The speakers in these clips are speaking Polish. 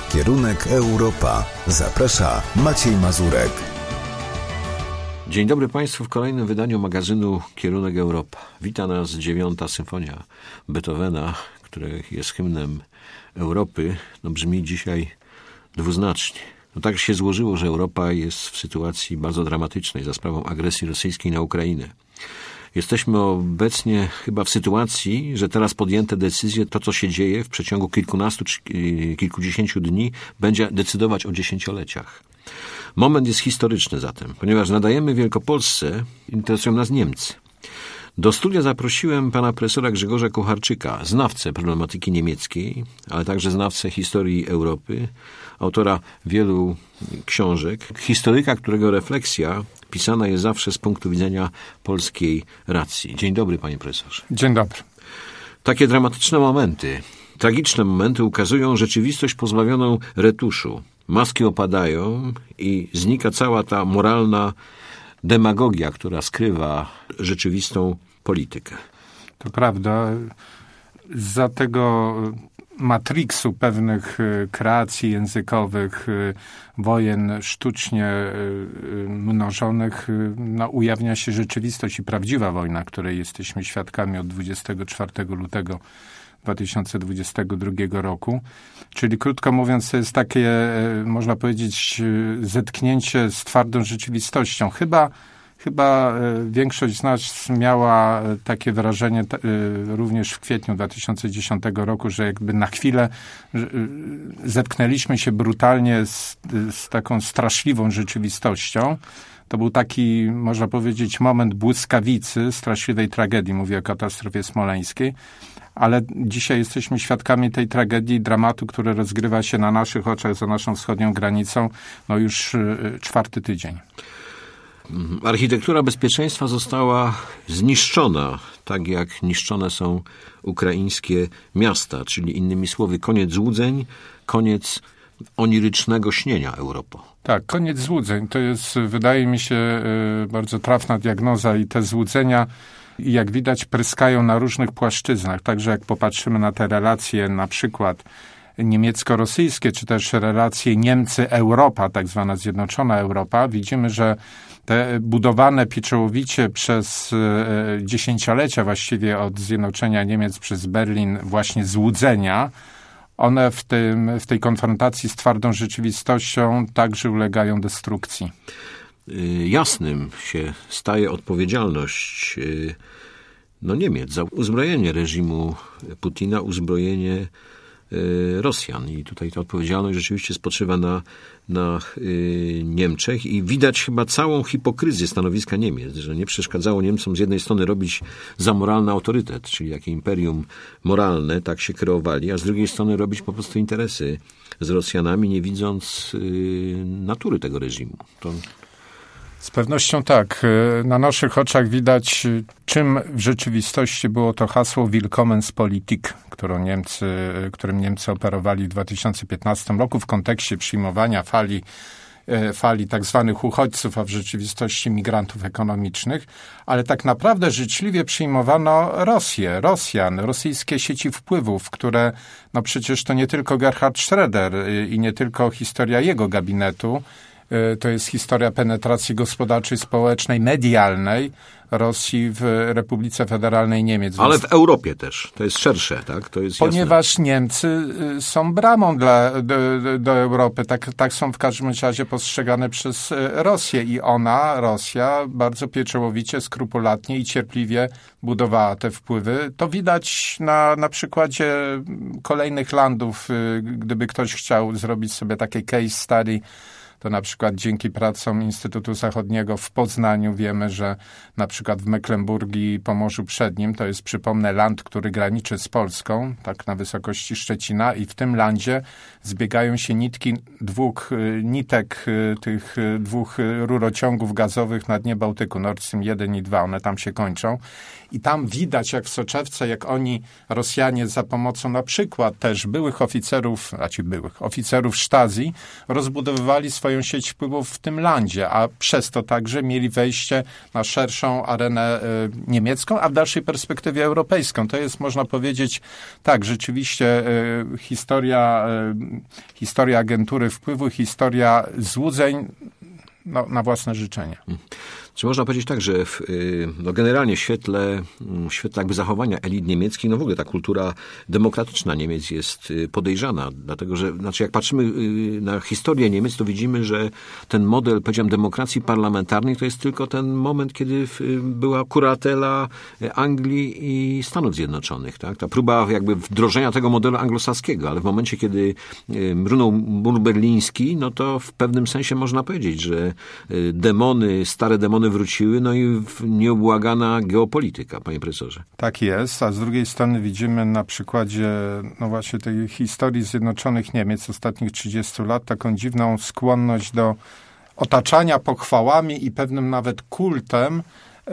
Kierunek Europa. Zaprasza Maciej Mazurek. Dzień dobry Państwu w kolejnym wydaniu magazynu Kierunek Europa. Wita nas 9. symfonia Beethovena, który jest hymnem Europy. Brzmi dzisiaj dwuznacznie. Tak się złożyło, że Europa jest w sytuacji bardzo dramatycznej za sprawą agresji rosyjskiej na Ukrainę. Jesteśmy obecnie chyba w sytuacji, że teraz podjęte decyzje, to co się dzieje w przeciągu kilkunastu czy kilkudziesięciu dni, będzie decydować o dziesięcioleciach. Moment jest historyczny zatem, ponieważ nadajemy Wielkopolsce, interesują nas Niemcy. Do studia zaprosiłem pana profesora Grzegorza Kucharczyka, znawcę problematyki niemieckiej, ale także znawcę historii Europy, autora wielu książek, historyka, którego refleksja pisana jest zawsze z punktu widzenia polskiej racji. Dzień dobry, panie profesorze. Dzień dobry. Takie dramatyczne momenty, tragiczne momenty ukazują rzeczywistość pozbawioną retuszu. Maski opadają i znika cała ta moralna demagogia, która skrywa rzeczywistą politykę. To prawda. Za tego matriksu pewnych kreacji językowych, wojen sztucznie mnożonych, ujawnia się rzeczywistość i prawdziwa wojna, której jesteśmy świadkami od 24 lutego 2022 roku. Czyli krótko mówiąc, to jest takie, można powiedzieć, zetknięcie z twardą rzeczywistością. Chyba większość z nas miała takie wrażenie również w kwietniu 2010 roku, że jakby na chwilę zetknęliśmy się brutalnie z taką straszliwą rzeczywistością. To był taki, można powiedzieć, moment błyskawicy, straszliwej tragedii. Mówię o katastrofie smoleńskiej. Ale dzisiaj jesteśmy świadkami tej tragedii, dramatu, który rozgrywa się na naszych oczach za naszą wschodnią granicą już 4. tydzień. Architektura bezpieczeństwa została zniszczona, tak jak niszczone są ukraińskie miasta, czyli innymi słowy koniec złudzeń, koniec onirycznego śnienia Europo. Tak, koniec złudzeń. To jest, wydaje mi się, bardzo trafna diagnoza i te złudzenia, jak widać, pryskają na różnych płaszczyznach. Także jak popatrzymy na te relacje, na przykład niemiecko-rosyjskie, czy też relacje Niemcy-Europa, tak zwana Zjednoczona Europa, widzimy, że te budowane pieczołowicie przez dziesięciolecia właściwie od zjednoczenia Niemiec przez Berlin właśnie złudzenia, one w tej konfrontacji z twardą rzeczywistością także ulegają destrukcji. Jasnym się staje odpowiedzialność Niemiec za uzbrojenie reżimu Putina, uzbrojenie Rosjan. I tutaj ta odpowiedzialność rzeczywiście spoczywa na Niemczech i widać chyba całą hipokryzję stanowiska Niemiec, że nie przeszkadzało Niemcom z jednej strony robić za moralny autorytet, czyli jakie imperium moralne, tak się kreowali, a z drugiej strony robić po prostu interesy z Rosjanami, nie widząc natury tego reżimu. Z pewnością tak. Na naszych oczach widać, czym w rzeczywistości było to hasło Willkommenspolitik, którym Niemcy operowali w 2015 roku w kontekście przyjmowania fali tak zwanych uchodźców, a w rzeczywistości migrantów ekonomicznych, ale tak naprawdę życzliwie przyjmowano Rosjan, rosyjskie sieci wpływów, które, przecież to nie tylko Gerhard Schröder i nie tylko historia jego gabinetu, to jest historia penetracji gospodarczej, społecznej, medialnej Rosji w Republice Federalnej Niemiec. Ale w Europie też. To jest szersze, tak? To jest ponieważ jasne. Niemcy są bramą do Europy. Tak są w każdym razie postrzegane przez Rosję. I Rosja, bardzo pieczołowicie, skrupulatnie i cierpliwie budowała te wpływy. To widać na przykładzie kolejnych landów. Gdyby ktoś chciał zrobić sobie takie case study, to na przykład dzięki pracom Instytutu Zachodniego w Poznaniu wiemy, że na przykład w Mecklenburgii i Pomorzu Przednim, to jest, przypomnę, land, który graniczy z Polską, tak na wysokości Szczecina, i w tym landzie zbiegają się tych dwóch rurociągów gazowych na dnie Bałtyku, Nord Stream 1 i 2, one tam się kończą. I tam widać, jak w soczewce, jak Rosjanie za pomocą na przykład też oficerów Stasi rozbudowywali swoje swoją sieć wpływów w tym landzie, a przez to także mieli wejście na szerszą arenę niemiecką, a w dalszej perspektywie europejską. To jest, można powiedzieć, tak, rzeczywiście historia agentury wpływu, historia złudzeń na własne życzenie. Czy można powiedzieć tak, że generalnie w świetle jakby zachowania elit niemieckich, w ogóle ta kultura demokratyczna Niemiec jest podejrzana, dlatego że, jak patrzymy na historię Niemiec, to widzimy, że ten model, powiedziałem, demokracji parlamentarnej to jest tylko ten moment, kiedy była kuratela Anglii i Stanów Zjednoczonych, tak? Ta próba jakby wdrożenia tego modelu anglosaskiego, ale w momencie, kiedy runął mur berliński, no to w pewnym sensie można powiedzieć, że stare demony wróciły, no i nieubłagana geopolityka, panie profesorze. Tak jest, a z drugiej strony widzimy na przykładzie właśnie tej historii Zjednoczonych Niemiec ostatnich 30 lat taką dziwną skłonność do otaczania pochwałami i pewnym nawet kultem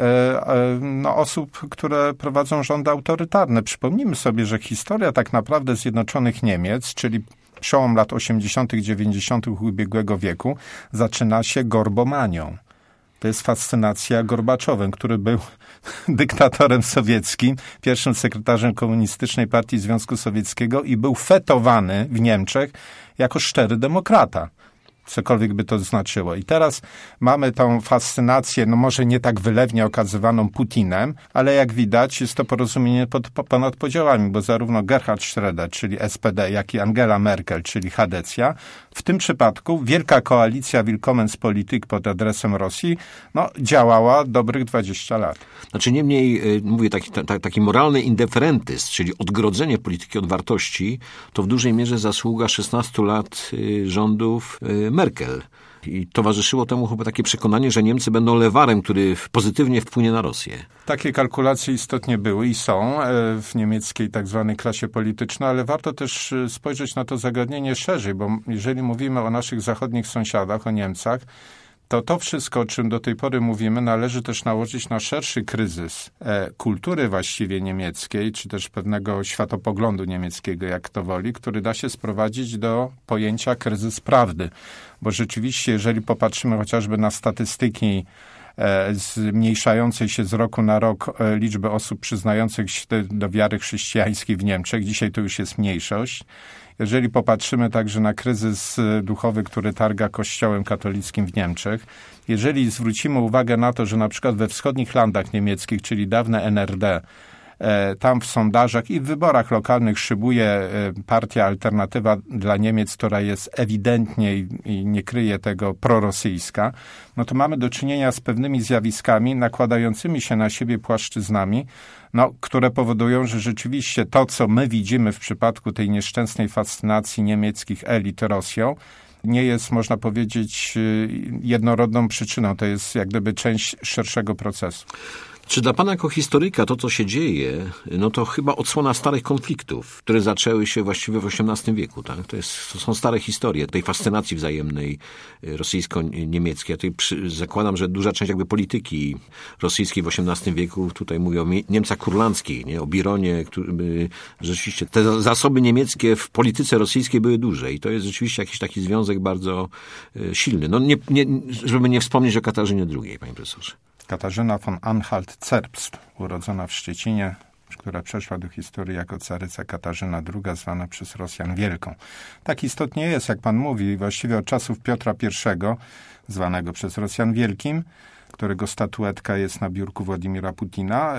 osób, które prowadzą rządy autorytarne. Przypomnijmy sobie, że historia tak naprawdę Zjednoczonych Niemiec, czyli przełom lat 80., 90. ubiegłego wieku, zaczyna się Gorbomanią. To jest fascynacja Gorbaczowem, który był dyktatorem sowieckim, pierwszym sekretarzem Komunistycznej Partii Związku Sowieckiego i był fetowany w Niemczech jako szczery demokrata. Cokolwiek by to znaczyło. I teraz mamy tą fascynację, może nie tak wylewnie okazywaną Putinem, ale jak widać jest to porozumienie ponad podziałami, bo zarówno Gerhard Schröder, czyli SPD, jak i Angela Merkel, czyli Chadecja, w tym przypadku wielka koalicja Willkommenspolitik pod adresem Rosji, działała dobrych 20 lat. Znaczy niemniej, mówię, taki moralny indeferentyzm, czyli odgrodzenie polityki od wartości, to w dużej mierze zasługa 16 lat rządów Merkel. I towarzyszyło temu chyba takie przekonanie, że Niemcy będą lewarem, który pozytywnie wpłynie na Rosję. Takie kalkulacje istotnie były i są w niemieckiej tak zwanej klasie politycznej, ale warto też spojrzeć na to zagadnienie szerzej, bo jeżeli mówimy o naszych zachodnich sąsiadach, o Niemcach, to wszystko, o czym do tej pory mówimy, należy też nałożyć na szerszy kryzys kultury właściwie niemieckiej, czy też pewnego światopoglądu niemieckiego, jak to woli, który da się sprowadzić do pojęcia kryzys prawdy. Bo rzeczywiście, jeżeli popatrzymy chociażby na statystyki zmniejszającej się z roku na rok liczby osób przyznających się do wiary chrześcijańskiej w Niemczech, dzisiaj to już jest mniejszość. Jeżeli popatrzymy także na kryzys duchowy, który targa Kościołem katolickim w Niemczech, jeżeli zwrócimy uwagę na to, że na przykład we wschodnich landach niemieckich, czyli dawne NRD, tam w sondażach i w wyborach lokalnych szybuje partia Alternatywa dla Niemiec, która jest ewidentnie i nie kryje tego prorosyjska, to mamy do czynienia z pewnymi zjawiskami nakładającymi się na siebie płaszczyznami, które powodują, że rzeczywiście to, co my widzimy w przypadku tej nieszczęsnej fascynacji niemieckich elit Rosją, nie jest, można powiedzieć, jednorodną przyczyną. To jest jak gdyby część szerszego procesu. Czy dla pana jako historyka to, co się dzieje, to chyba odsłona starych konfliktów, które zaczęły się właściwie w XVIII wieku, tak? To są stare historie tej fascynacji wzajemnej rosyjsko-niemieckiej. Ja tutaj zakładam, że duża część jakby polityki rosyjskiej w XVIII wieku, tutaj mówię o Niemcach kurlandzkich, nie? O Bironie, rzeczywiście te zasoby niemieckie w polityce rosyjskiej były duże i to jest rzeczywiście jakiś taki związek bardzo silny. Żeby nie wspomnieć o Katarzynie II, panie profesorze. Katarzyna von Anhalt-Zerbst, urodzona w Szczecinie, która przeszła do historii jako caryca Katarzyna II, zwana przez Rosjan Wielką. Tak istotnie jest, jak pan mówi, właściwie od czasów Piotra I, zwanego przez Rosjan Wielkim, którego statuetka jest na biurku Władimira Putina.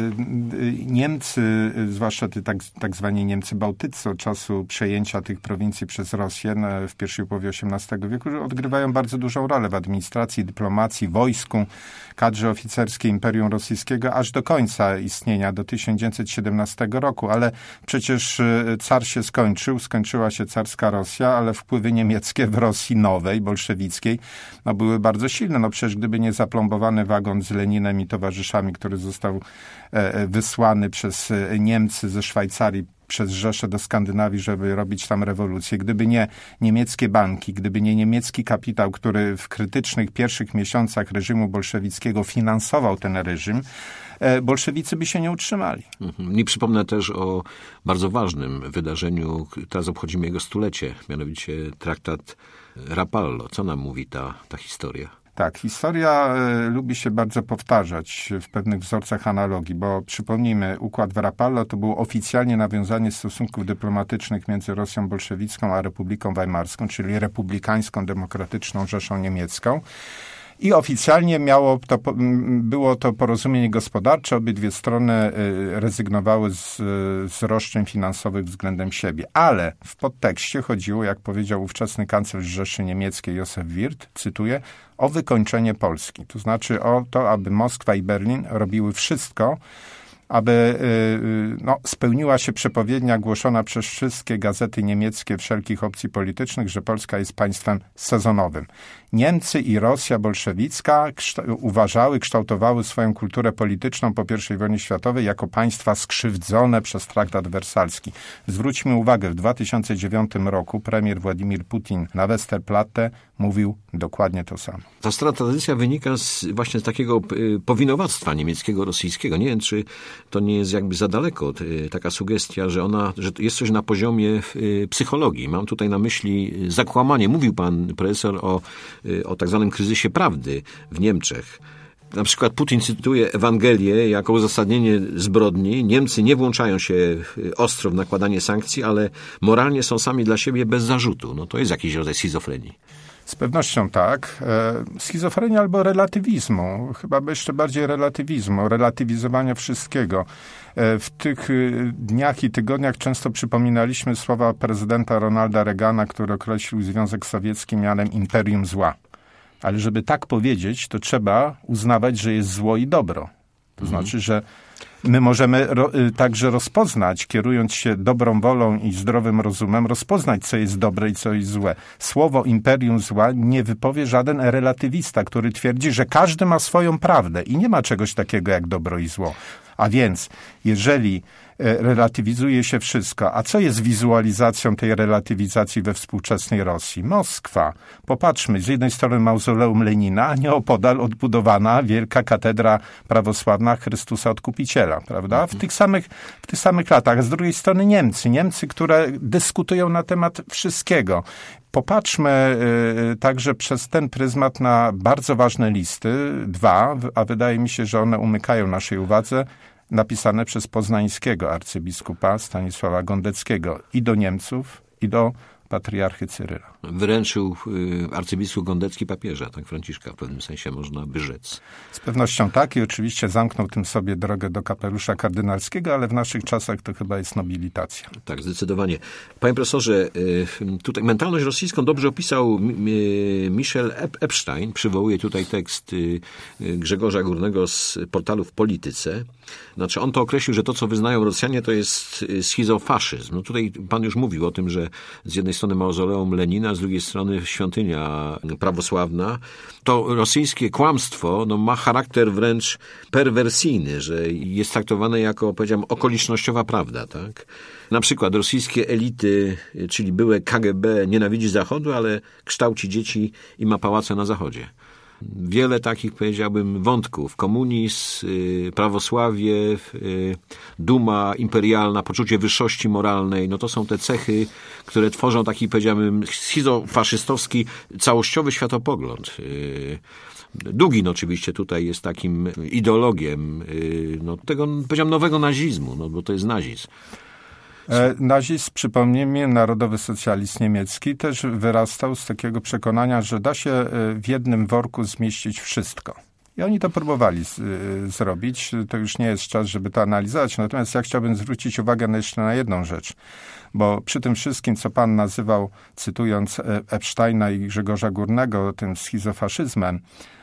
Niemcy, zwłaszcza tak zwani Niemcy bałtyccy od czasu przejęcia tych prowincji przez Rosję w pierwszej połowie XVIII wieku odgrywają bardzo dużą rolę w administracji, dyplomacji, wojsku, kadrze oficerskiej Imperium Rosyjskiego aż do końca istnienia, do 1917 roku. Ale przecież car się skończyła się carska Rosja, ale wpływy niemieckie w Rosji nowej, bolszewickiej, były bardzo silne. Przecież gdyby nie zaplombowany wagon z Leninem i towarzyszami, który został wysłany przez Niemcy ze Szwajcarii przez Rzeszę do Skandynawii, żeby robić tam rewolucję. Gdyby nie niemieckie banki, gdyby nie niemiecki kapitał, który w krytycznych pierwszych miesiącach reżimu bolszewickiego finansował ten reżim, bolszewicy by się nie utrzymali. I przypomnę też o bardzo ważnym wydarzeniu, teraz obchodzimy jego stulecie, mianowicie traktat Rapallo. Co nam mówi ta historia? Tak, historia lubi się bardzo powtarzać w pewnych wzorcach analogii, bo przypomnijmy, układ w Rapallo to było oficjalnie nawiązanie stosunków dyplomatycznych między Rosją bolszewicką a Republiką Weimarską, czyli republikańską, demokratyczną Rzeszą Niemiecką. I oficjalnie było to porozumienie gospodarcze. Obydwie strony rezygnowały z roszczeń finansowych względem siebie. Ale w podtekście chodziło, jak powiedział ówczesny kanclerz Rzeszy Niemieckiej Józef Wirth, cytuję, o wykończenie Polski. To znaczy o to, aby Moskwa i Berlin robiły wszystko, aby spełniła się przepowiednia głoszona przez wszystkie gazety niemieckie wszelkich opcji politycznych, że Polska jest państwem sezonowym. Niemcy i Rosja bolszewicka kształtowały swoją kulturę polityczną po I wojnie światowej jako państwa skrzywdzone przez traktat wersalski. Zwróćmy uwagę, w 2009 roku premier Władimir Putin na Westerplatte mówił dokładnie to samo. Ta stara tradycja wynika właśnie z takiego powinowactwa niemieckiego, rosyjskiego. Nie wiem, czy to nie jest jakby za daleko taka sugestia, że jest coś na poziomie psychologii. Mam tutaj na myśli zakłamanie. Mówił pan profesor o tak zwanym kryzysie prawdy w Niemczech. Na przykład Putin cytuje Ewangelię jako uzasadnienie zbrodni. Niemcy nie włączają się ostro w nakładanie sankcji, ale moralnie są sami dla siebie bez zarzutu. No to jest jakiś rodzaj schizofrenii. Z pewnością tak. Schizofrenia albo relatywizmu. Chyba jeszcze bardziej relatywizmu, relatywizowania wszystkiego. W tych dniach i tygodniach często przypominaliśmy słowa prezydenta Ronalda Reagana, który określił Związek Sowiecki mianem imperium zła. Ale żeby tak powiedzieć, to trzeba uznawać, że jest zło i dobro. To znaczy, że my możemy także rozpoznać, kierując się dobrą wolą i zdrowym rozumem, rozpoznać, co jest dobre i co jest złe. Słowo imperium zła nie wypowie żaden relatywista, który twierdzi, że każdy ma swoją prawdę i nie ma czegoś takiego jak dobro i zło. A więc, jeżeli relatywizuje się wszystko, a co jest wizualizacją tej relatywizacji we współczesnej Rosji? Moskwa. Popatrzmy, z jednej strony mauzoleum Lenina, a nieopodal odbudowana wielka katedra prawosławna Chrystusa Odkupiciela, prawda? W tych samych latach. A z drugiej strony Niemcy, które dyskutują na temat wszystkiego. Popatrzmy także przez ten pryzmat na bardzo ważne listy, a wydaje mi się, że one umykają naszej uwadze, napisane przez poznańskiego arcybiskupa Stanisława Gondeckiego i do Niemców, i do patriarchy Cyryla. Wyręczył arcybiskup Gondecki papieża, tak Franciszka w pewnym sensie można by rzec. Z pewnością tak i oczywiście zamknął tym sobie drogę do kapelusza kardynalskiego, ale w naszych czasach to chyba jest nobilitacja. Tak, zdecydowanie. Panie profesorze, tutaj mentalność rosyjską dobrze opisał Michel Epstein. Przywołuje tutaj tekst Grzegorza Górnego z portalu W Polityce. Znaczy on to określił, że to, co wyznają Rosjanie, to jest schizofaszyzm. No tutaj pan już mówił o tym, że z jednej strony mauzoleum Lenina, z drugiej strony świątynia prawosławna. To rosyjskie kłamstwo ma charakter wręcz perwersyjny, że jest traktowane jako, powiedziałem, okolicznościowa prawda, tak? Na przykład rosyjskie elity, czyli byłe KGB, nienawidzi Zachodu, ale kształci dzieci i ma pałace na Zachodzie. Wiele takich, powiedziałbym, wątków. Komunizm, prawosławie, duma imperialna, poczucie wyższości moralnej. No to są te cechy, które tworzą taki, powiedziałbym, schizofaszystowski, całościowy światopogląd. Dugin oczywiście tutaj jest takim ideologiem tego, powiedziałem, nowego nazizmu, bo to jest nazizm. Nazizm, przypomnijmy, narodowy socjalizm niemiecki też wyrastał z takiego przekonania, że da się w jednym worku zmieścić wszystko. I oni to próbowali zrobić. To już nie jest czas, żeby to analizować. Natomiast ja chciałbym zwrócić uwagę jeszcze na jedną rzecz. Bo przy tym wszystkim, co pan nazywał, cytując Epsteina i Grzegorza Górnego, tym schizofaszyzmem,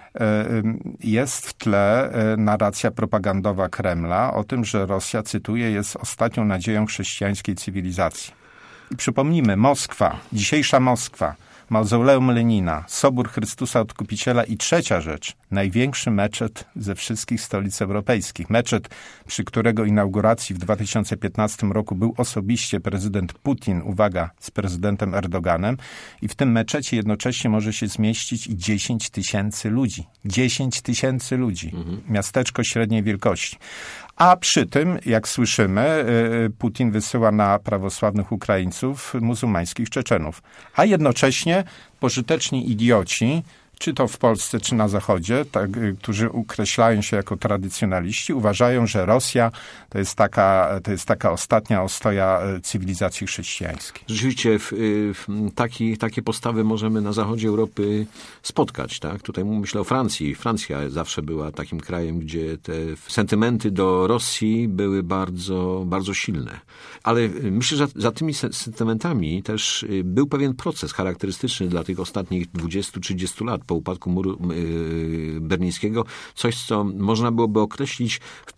jest w tle narracja propagandowa Kremla o tym, że Rosja, cytuję, jest ostatnią nadzieją chrześcijańskiej cywilizacji. I przypomnijmy, Moskwa, dzisiejsza Moskwa, Mauzoleum Lenina, Sobór Chrystusa Odkupiciela i trzecia rzecz, największy meczet ze wszystkich stolic europejskich. Meczet, przy którego inauguracji w 2015 roku był osobiście prezydent Putin, uwaga, z prezydentem Erdoganem i w tym meczecie jednocześnie może się zmieścić 10 tysięcy ludzi. 10 tysięcy ludzi. Miasteczko średniej wielkości. A przy tym, jak słyszymy, Putin wysyła na prawosławnych Ukraińców muzułmańskich Czeczenów. A jednocześnie pożyteczni idioci, czy to w Polsce, czy na Zachodzie, którzy określają się jako tradycjonaliści, uważają, że Rosja to jest taka ostatnia ostoja cywilizacji chrześcijańskiej. Rzeczywiście takie postawy możemy na zachodzie Europy spotkać. Tak? Tutaj myślę o Francji. Francja zawsze była takim krajem, gdzie te sentymenty do Rosji były bardzo, bardzo silne. Ale myślę, że za tymi sentymentami też był pewien proces charakterystyczny dla tych ostatnich 20-30 lat po upadku muru berlińskiego. Coś, co można byłoby określić w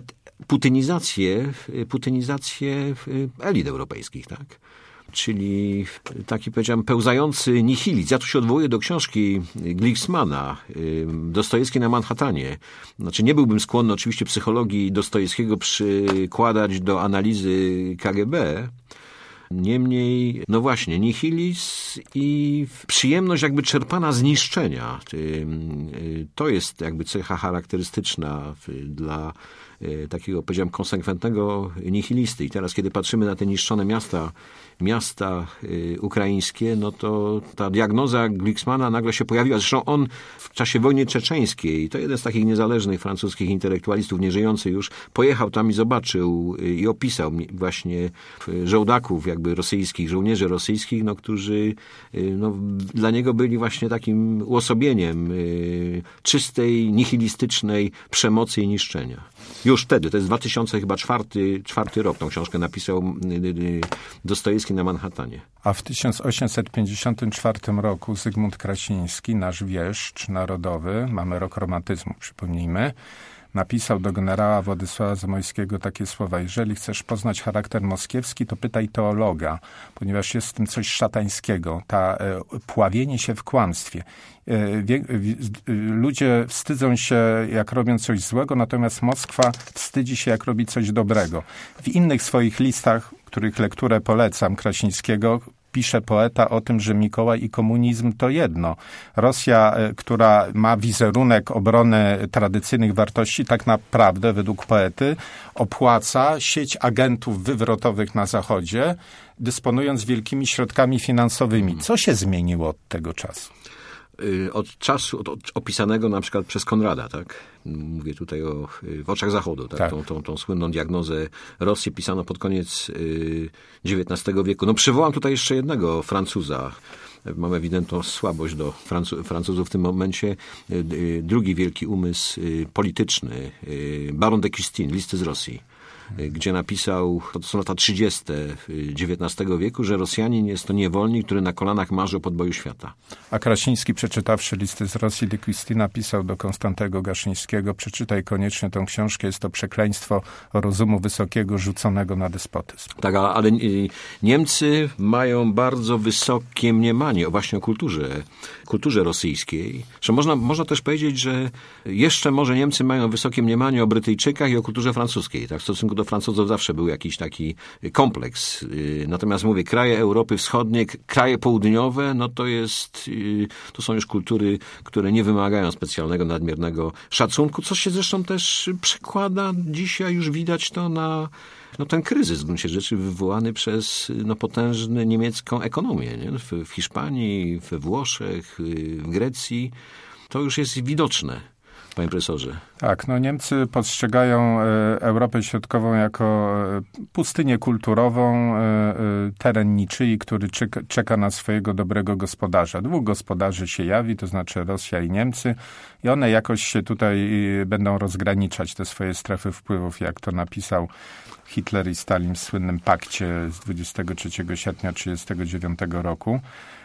putynizację elit europejskich, tak? Czyli taki, powiedziałem, pełzający nihilizm. Ja tu się odwołuję do książki Glicksmana, Dostojewski na Manhattanie. Znaczy nie byłbym skłonny oczywiście psychologii Dostojewskiego przykładać do analizy KGB. Niemniej, no właśnie, nihilizm i przyjemność jakby czerpana z niszczenia. To jest jakby cecha charakterystyczna dla takiego, powiedziałem, konsekwentnego nihilisty. I teraz, kiedy patrzymy na te niszczone miasta ukraińskie, no to ta diagnoza Glicksmana nagle się pojawiła. Zresztą on w czasie wojny czeczeńskiej, to jeden z takich niezależnych francuskich intelektualistów, nieżyjący już, pojechał tam i zobaczył i opisał właśnie żołdaków jakby rosyjskich, żołnierzy rosyjskich, no, którzy dla niego byli właśnie takim uosobieniem czystej, nihilistycznej przemocy i niszczenia. Już wtedy, to jest 2004 rok, tą książkę napisał Dostojewski na Manhattanie. A w 1854 roku Zygmunt Krasiński, nasz wieszcz narodowy, mamy rok romantyzmu, przypomnijmy, napisał do generała Władysława Zamoyskiego takie słowa: jeżeli chcesz poznać charakter moskiewski, to pytaj teologa, ponieważ jest w tym coś szatańskiego, pławienie się w kłamstwie. Ludzie wstydzą się, jak robią coś złego, natomiast Moskwa wstydzi się, jak robi coś dobrego. W innych swoich listach, których lekturę polecam, Krasińskiego, pisze poeta o tym, że Mikołaj i komunizm to jedno. Rosja, która ma wizerunek obrony tradycyjnych wartości, tak naprawdę, według poety, opłaca sieć agentów wywrotowych na Zachodzie, dysponując wielkimi środkami finansowymi. Co się zmieniło od tego czasu? Od czasu opisanego na przykład przez Konrada, tak? Mówię tutaj w oczach Zachodu, tak? Tą słynną diagnozę Rosji pisano pod koniec XIX wieku. No przywołam tutaj jeszcze jednego Francuza. Mam ewidentną słabość do Francuzów w tym momencie. Drugi wielki umysł polityczny, baron de Custine, Listy z Rosji, gdzie napisał, to są lata 30. XIX wieku, że Rosjanin jest to niewolnik, który na kolanach marzy o podboju świata. A Krasiński, przeczytawszy Listy z Rosji, de Custine napisał do Konstantego Gaszyńskiego: przeczytaj koniecznie tę książkę, jest to przekleństwo rozumu wysokiego rzuconego na despotyzm. Tak, ale Niemcy mają bardzo wysokie mniemanie właśnie o kulturze rosyjskiej. Że można też powiedzieć, że jeszcze może Niemcy mają wysokie mniemanie o Brytyjczykach i o kulturze francuskiej. Tak? W stosunku do Francuzów zawsze był jakiś taki kompleks. Natomiast mówię, kraje Europy Wschodniej, kraje południowe, no to są już kultury, które nie wymagają specjalnego, nadmiernego szacunku, co się zresztą też przekłada dzisiaj, już widać to na ten kryzys w gruncie rzeczy wywołany przez potężną niemiecką ekonomię. Nie? W Hiszpanii, we Włoszech, w Grecji. To już jest widoczne, panie profesorze. Tak, Niemcy postrzegają Europę Środkową jako pustynię kulturową, teren niczyi, który czeka na swojego dobrego gospodarza. Dwóch gospodarzy się jawi, to znaczy Rosja i Niemcy, i one jakoś się tutaj będą rozgraniczać te swoje strefy wpływów, jak to napisał Hitler i Stalin w słynnym pakcie z 23 sierpnia 1939 roku.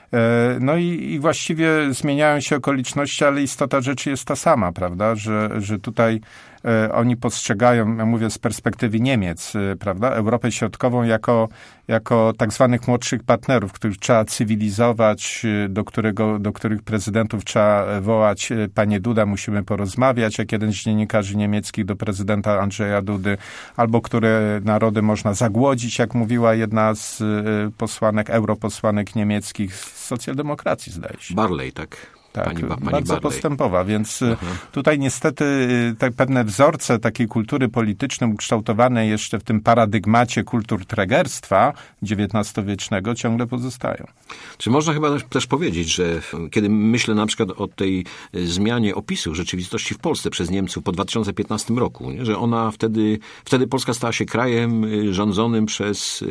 I właściwie zmieniają się okoliczności, ale istota rzeczy jest ta sama, prawda, że tutaj oni postrzegają, ja mówię z perspektywy Niemiec, prawda, Europę Środkową jako tak zwanych młodszych partnerów, których trzeba cywilizować, do których prezydentów trzeba wołać: panie Duda, musimy porozmawiać, jak jeden z dziennikarzy niemieckich do prezydenta Andrzeja Dudy, albo które narody można zagłodzić, jak mówiła jedna z europosłanek niemieckich z socjaldemokracji, zdaje się. Barley, tak. Tak, pani bardzo Barley. postępowa, więc tutaj niestety pewne wzorce takiej kultury politycznej ukształtowane jeszcze w tym paradygmacie kultur trägerstwa XIX-wiecznego ciągle pozostają. Czy można chyba też powiedzieć, że kiedy myślę na przykład o tej zmianie opisu rzeczywistości w Polsce przez Niemców po 2015 roku, nie? Że ona wtedy Polska stała się krajem rządzonym przez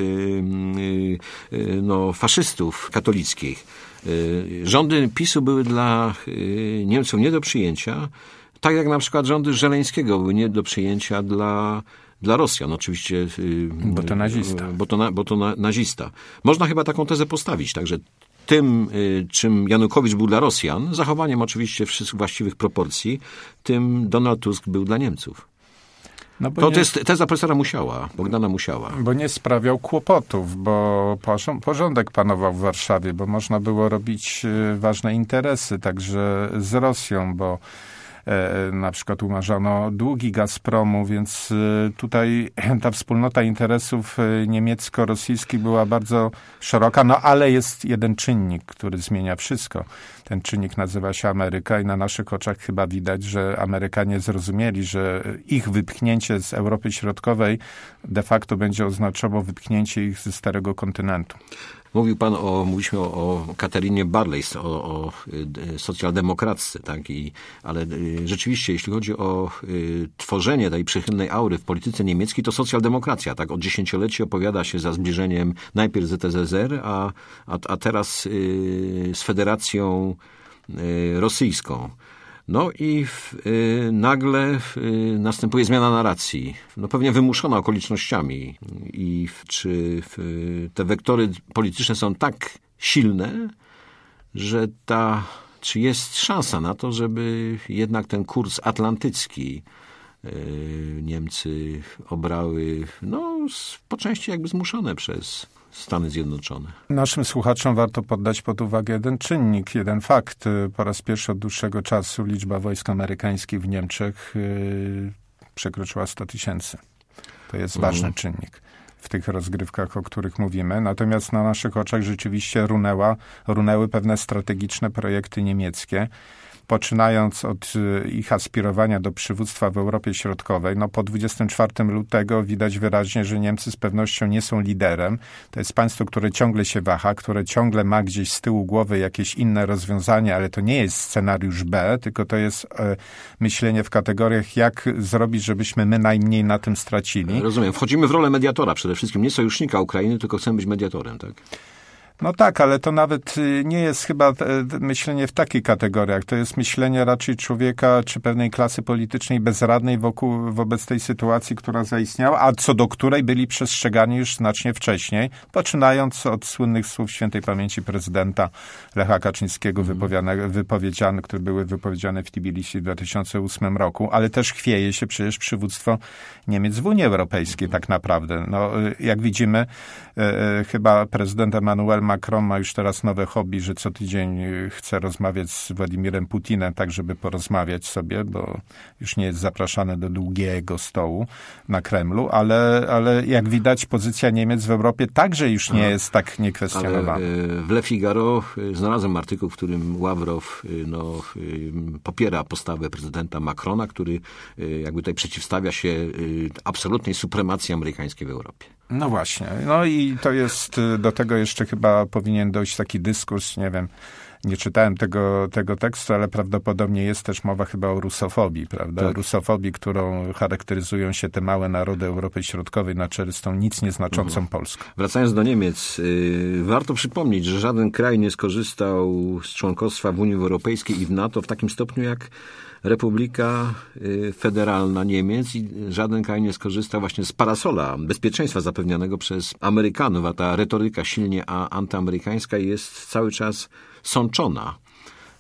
faszystów katolickich. Rządy PiS-u były dla Niemców nie do przyjęcia, tak jak na przykład rządy Żeleńskiego były nie do przyjęcia dla Rosjan. Oczywiście. Bo to nazista. Bo to nazista. Można chyba taką tezę postawić, także tym, czym Janukowicz był dla Rosjan, zachowaniem oczywiście wszystkich właściwych proporcji, tym Donald Tusk był dla Niemców. To jest teza profesora Bogdana Musiała. Bo nie sprawiał kłopotów, bo porządek panował w Warszawie, bo można było robić ważne interesy także z Rosją, bo na przykład umarzano długi Gazpromu, więc tutaj ta wspólnota interesów niemiecko-rosyjskich była bardzo szeroka, ale jest jeden czynnik, który zmienia wszystko. Ten czynnik nazywa się Ameryka i na naszych oczach chyba widać, że Amerykanie zrozumieli, że ich wypchnięcie z Europy Środkowej de facto będzie oznaczało wypchnięcie ich ze starego kontynentu. Mówiliśmy o Katarinie Barley, o socjaldemokratce, tak? Ale rzeczywiście, jeśli chodzi o tworzenie tej przychylnej aury w polityce niemieckiej, to socjaldemokracja, tak? Od dziesięcioleci opowiada się za zbliżeniem najpierw ZSRR, a teraz z Federacją Rosyjską. No i nagle następuje zmiana narracji. Pewnie wymuszona okolicznościami. I czy te wektory polityczne są tak silne, że czy jest szansa na to, żeby jednak ten kurs atlantycki Niemcy obrały, po części jakby zmuszone przez Stany Zjednoczone. Naszym słuchaczom warto poddać pod uwagę jeden czynnik, jeden fakt. Po raz pierwszy od dłuższego czasu liczba wojsk amerykańskich w Niemczech przekroczyła 100 000. To jest ważny czynnik w tych rozgrywkach, o których mówimy. Natomiast na naszych oczach rzeczywiście runęły pewne strategiczne projekty niemieckie, poczynając od ich aspirowania do przywództwa w Europie Środkowej. Po 24 lutego widać wyraźnie, że Niemcy z pewnością nie są liderem. To jest państwo, które ciągle się waha, które ciągle ma gdzieś z tyłu głowy jakieś inne rozwiązania, ale to nie jest scenariusz B, tylko to jest myślenie w kategoriach, jak zrobić, żebyśmy my najmniej na tym stracili. Rozumiem. Wchodzimy w rolę mediatora przede wszystkim. Nie sojusznika Ukrainy, tylko chcemy być mediatorem, tak? Tak, ale to nawet nie jest chyba myślenie w takich kategoriach. To jest myślenie raczej człowieka czy pewnej klasy politycznej bezradnej wobec tej sytuacji, która zaistniała, a co do której byli przestrzegani już znacznie wcześniej, poczynając od słynnych słów świętej pamięci prezydenta Lecha Kaczyńskiego, które były wypowiedziane w Tbilisi w 2008 roku, ale też chwieje się przecież przywództwo Niemiec w Unii Europejskiej tak naprawdę. Jak widzimy, chyba prezydent Emmanuel Macron ma już teraz nowe hobby, że co tydzień chce rozmawiać z Władimirem Putinem, tak żeby porozmawiać sobie, bo już nie jest zapraszany do długiego stołu na Kremlu, ale jak widać pozycja Niemiec w Europie także już nie jest tak niekwestionowana. Ale w Le Figaro znalazłem artykuł, w którym Ławrow popiera postawę prezydenta Macrona, który jakby tutaj przeciwstawia się absolutnej supremacji amerykańskiej w Europie. No właśnie. I to jest, do tego jeszcze chyba powinien dojść taki dyskurs, nie wiem, nie czytałem tego tekstu, ale prawdopodobnie jest też mowa chyba o rusofobii, prawda? Tak. Rusofobii, którą charakteryzują się te małe narody Europy Środkowej na czele z tą nic nieznaczącą Polską. Wracając do Niemiec, warto przypomnieć, że żaden kraj nie skorzystał z członkostwa w Unii Europejskiej i w NATO w takim stopniu jak Republika Federalna Niemiec i żaden kraj nie skorzystał właśnie z parasola bezpieczeństwa zapewnianego przez Amerykanów, a ta retoryka silnie antyamerykańska jest cały czas sączona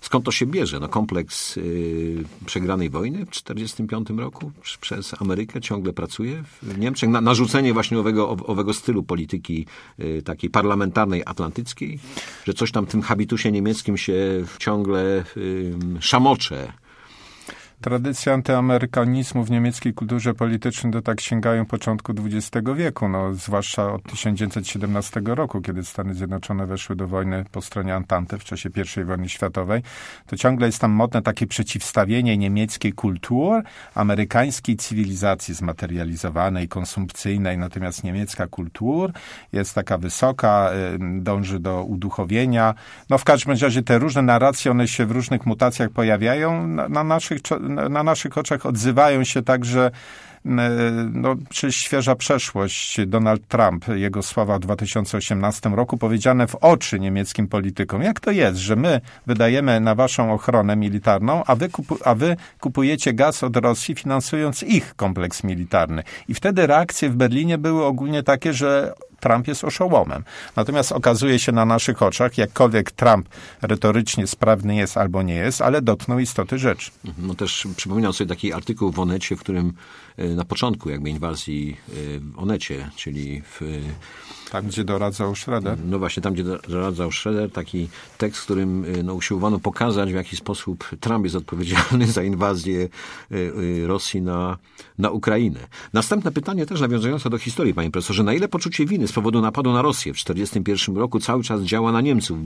Skąd to się bierze? No kompleks przegranej wojny w 1945 roku przez Amerykę ciągle pracuje w Niemczech. Narzucenie właśnie owego stylu polityki takiej parlamentarnej, atlantyckiej, że coś tam w tym habitusie niemieckim się ciągle szamocze. Tradycje antyamerykanizmu w niemieckiej kulturze politycznej to tak sięgają początku XX wieku, zwłaszcza od 1917 roku, kiedy Stany Zjednoczone weszły do wojny po stronie Entente w czasie I wojny światowej. To ciągle jest tam modne takie przeciwstawienie niemieckiej kultury, amerykańskiej cywilizacji zmaterializowanej, konsumpcyjnej, natomiast niemiecka kultura jest taka wysoka, dąży do uduchowienia. W każdym razie te różne narracje, one się w różnych mutacjach pojawiają. Na naszych oczach odzywają się także przecież świeża przeszłość. Donald Trump, jego słowa w 2018 roku powiedziane w oczy niemieckim politykom. Jak to jest, że my wydajemy na waszą ochronę militarną, a wy kupujecie gaz od Rosji, finansując ich kompleks militarny? I wtedy reakcje w Berlinie były ogólnie takie, że Trump jest oszołomem. Natomiast okazuje się na naszych oczach, jakkolwiek Trump retorycznie sprawny jest albo nie jest, ale dotknął istoty rzeczy. Też przypominam sobie taki artykuł w Onecie, w którym na początku inwazji w Onecie, czyli tam, gdzie doradzał Schroeder. No właśnie, tam, gdzie doradzał Schroeder, taki tekst, w którym usiłowano pokazać, w jaki sposób Trump jest odpowiedzialny za inwazję Rosji na Ukrainę. Następne pytanie też nawiązujące do historii, panie profesorze. Na ile poczucie winy z powodu napadu na Rosję w 1941 roku cały czas działa na Niemców,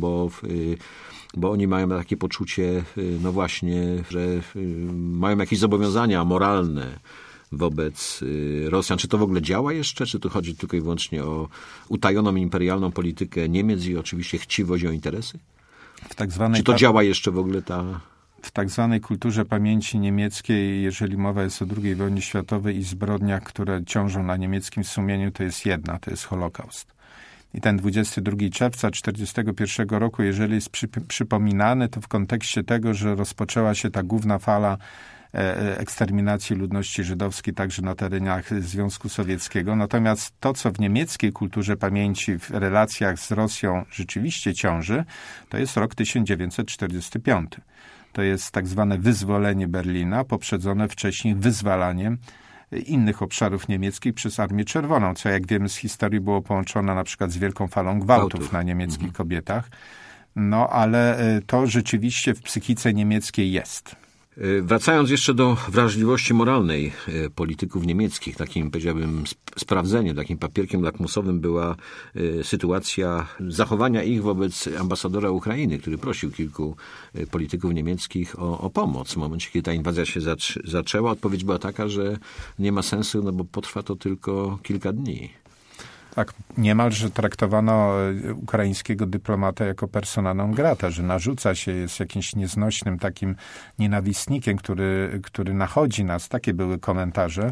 bo oni mają takie poczucie, że mają jakieś zobowiązania moralne wobec Rosjan. Czy to w ogóle działa jeszcze? Czy tu chodzi tylko i wyłącznie o utajoną imperialną politykę Niemiec i oczywiście chciwość o interesy? Czy to działa jeszcze w ogóle w tak zwanej kulturze pamięci niemieckiej, jeżeli mowa jest o II wojnie światowej i zbrodniach, które ciążą na niemieckim sumieniu, to jest jedna, to jest Holokaust. I ten 22 czerwca 1941 roku, jeżeli jest przypominany, to w kontekście tego, że rozpoczęła się ta główna fala eksterminacji ludności żydowskiej także na terenach Związku Sowieckiego. Natomiast to, co w niemieckiej kulturze pamięci w relacjach z Rosją rzeczywiście ciąży, to jest rok 1945. To jest tak zwane wyzwolenie Berlina, poprzedzone wcześniej wyzwalaniem innych obszarów niemieckich przez Armię Czerwoną, co jak wiemy z historii było połączone na przykład z wielką falą gwałtów na niemieckich kobietach. Ale to rzeczywiście w psychice niemieckiej jest. Wracając jeszcze do wrażliwości moralnej polityków niemieckich, takim, powiedziałbym, sprawdzeniem, takim papierkiem lakmusowym była sytuacja zachowania ich wobec ambasadora Ukrainy, który prosił kilku polityków niemieckich o pomoc. W momencie, kiedy ta inwazja się zaczęła, odpowiedź była taka, że nie ma sensu, bo potrwa to tylko kilka dni. Tak, niemalże traktowano ukraińskiego dyplomatę jako persona non grata, że narzuca się, jest jakimś nieznośnym takim nienawistnikiem, który nachodzi nas. Takie były komentarze.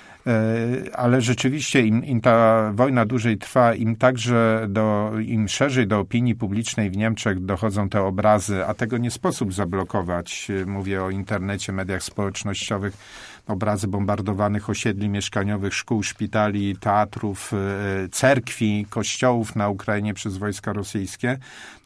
Ale rzeczywiście im ta wojna dłużej trwa, im szerzej do opinii publicznej w Niemczech dochodzą te obrazy, a tego nie sposób zablokować. Mówię o internecie, mediach społecznościowych. Obrazy bombardowanych osiedli mieszkaniowych, szkół, szpitali, teatrów, cerkwi, kościołów na Ukrainie przez wojska rosyjskie.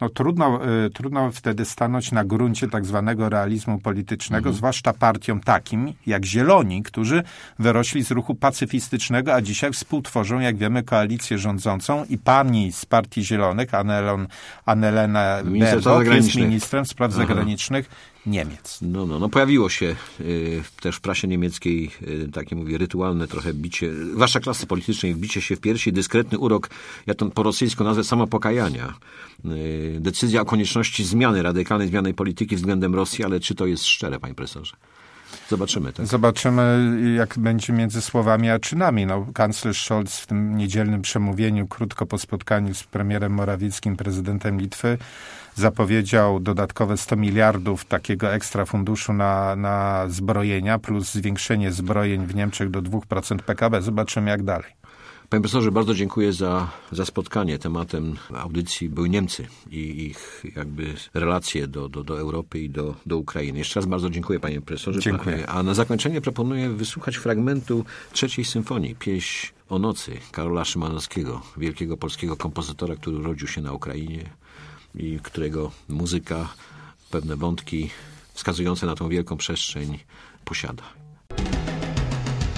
Trudno wtedy stanąć na gruncie tak zwanego realizmu politycznego, zwłaszcza partiom takim jak Zieloni, którzy wyrośli z ruchu pacyfistycznego, a dzisiaj współtworzą, jak wiemy, koalicję rządzącą i pani z Partii Zielonych, Annalena Baerbock, jest ministrem spraw zagranicznych Niemiec. Pojawiło się też w prasie niemieckiej takie, rytualne trochę bicie, zwłaszcza klasy politycznej, bicie się w piersi, dyskretny urok, ja to po rosyjsku nazwę samopokajania. Decyzja o konieczności radykalnej zmiany polityki względem Rosji, ale czy to jest szczere, panie profesorze? Zobaczymy, tak? Zobaczymy, jak będzie między słowami a czynami. Kanclerz Scholz w tym niedzielnym przemówieniu, krótko po spotkaniu z premierem Morawieckim, prezydentem Litwy, zapowiedział dodatkowe 100 miliardów takiego ekstra funduszu na zbrojenia, plus zwiększenie zbrojeń w Niemczech do 2% PKB. Zobaczymy, jak dalej. Panie profesorze, bardzo dziękuję za spotkanie. Tematem audycji były Niemcy i ich relacje do Europy i do Ukrainy. Jeszcze raz bardzo dziękuję, panie profesorze. Dziękuję. A na zakończenie proponuję wysłuchać fragmentu trzeciej symfonii, Pieśń o nocy Karola Szymanowskiego, wielkiego polskiego kompozytora, który urodził się na Ukrainie i którego muzyka pewne wątki wskazujące na tą wielką przestrzeń posiada.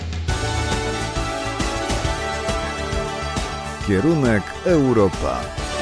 Kierunek Europa.